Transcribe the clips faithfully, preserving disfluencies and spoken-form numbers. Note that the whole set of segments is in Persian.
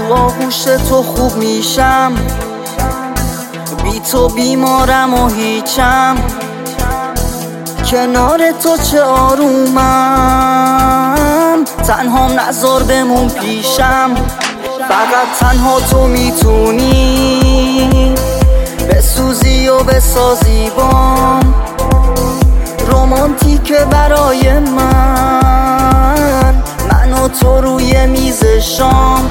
تو آغوش تو خوب میشم، بی تو بیمارم و هیچم، کنار تو چه آرومم، تنهام نذار بمون پیشم. فقط تنها تو میتونی بسوزی و بسازی بام، رومانتیک برای من، من و تو روی میز شام.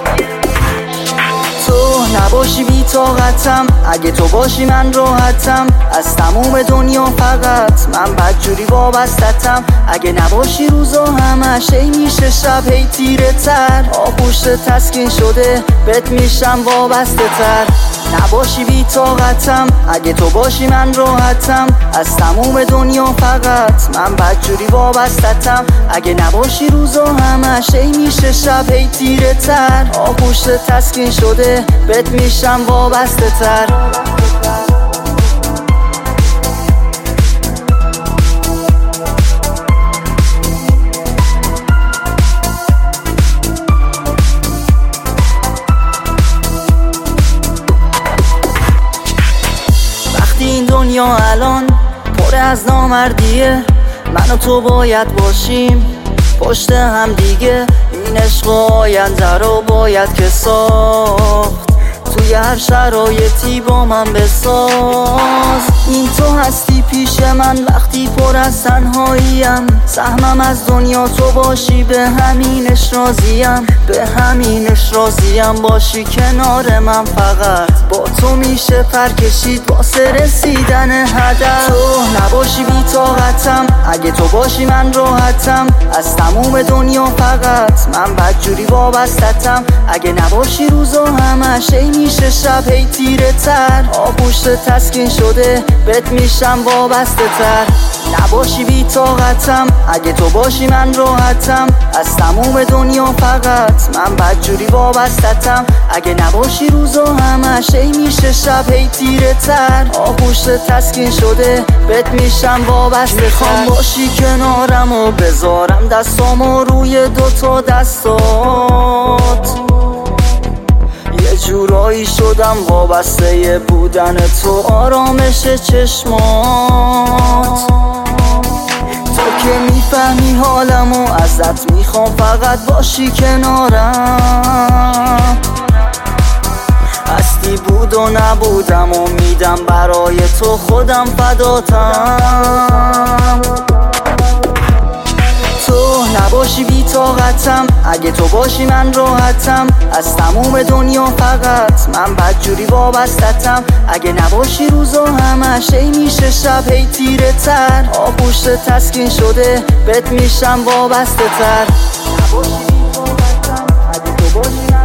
تو نباشی بی طاقتم، اگه تو باشی من راحتم، از تموم دنیا فقط من بدجوری وابستتم. اگه نباشی روزا همش هی میشه شب هی تیره تر، آغوشت تسکین شده بهت میشم وابسته تر. نباشی بی طاقتم، اگه تو باشی من راحتم، از تموم دنیا فقط من بدجوری وابستتم. اگه نباشی روزا همش هی میشه شب هی تیره تر، آغوشت تسکین شده بهت میشم وابسته تر. این دنیا الان پر از نامردیه، من و تو باید باشیم پشت هم دیگه. این عشق آینده رو باید که ساخت، توی هر شرایطی با من بساز. این تو هستی پیش من وقتی پر از تنهاییم، سهمم از دنیا تو باشی به همینش راضیم، به همینش راضیم. باشی کنار من فقط با تو میشه پر کشید واسه رسیدن هدف. تو نباشی بی طاقتم، اگه تو باشی من راحتم، از تموم دنیا فقط من بدجوری وابستتم. اگه نباشی روزا همش هی میشه شب هی تیره تر، آغوشت تسکین شده بهت میشم وابسته تر. نباشی بی طاقتم، اگه تو باشی من راحتم، از تموم دنیا فقط من بدجوری وابستتم. اگه نباشی روزا همش هی میشه شب هی تیره تر، آغوشت تسکین شده بهت میشم وابسته تر. میخوام باشی کنارم و بذارم دستامو روی دوتا دستات، یه جورایی شدم وابسته بودن تو، آرامش چشمات. تو که میفهمی حالمو، ازت میخوام فقط باشی کنارم. هستی بود و نبودم و میدم برای تو خودم فداتم. تو نباشی بی طاقتم، اگه تو باشی من راحتم، از تموم دنیا فقط من بدجوری وابستتم. اگه نباشی روزا همش هی میشه شب هی تیره تر، آغوشت تسکین شده بهت میشم وابسته تر. نباشی بی طاقتم، اگه تو باشی من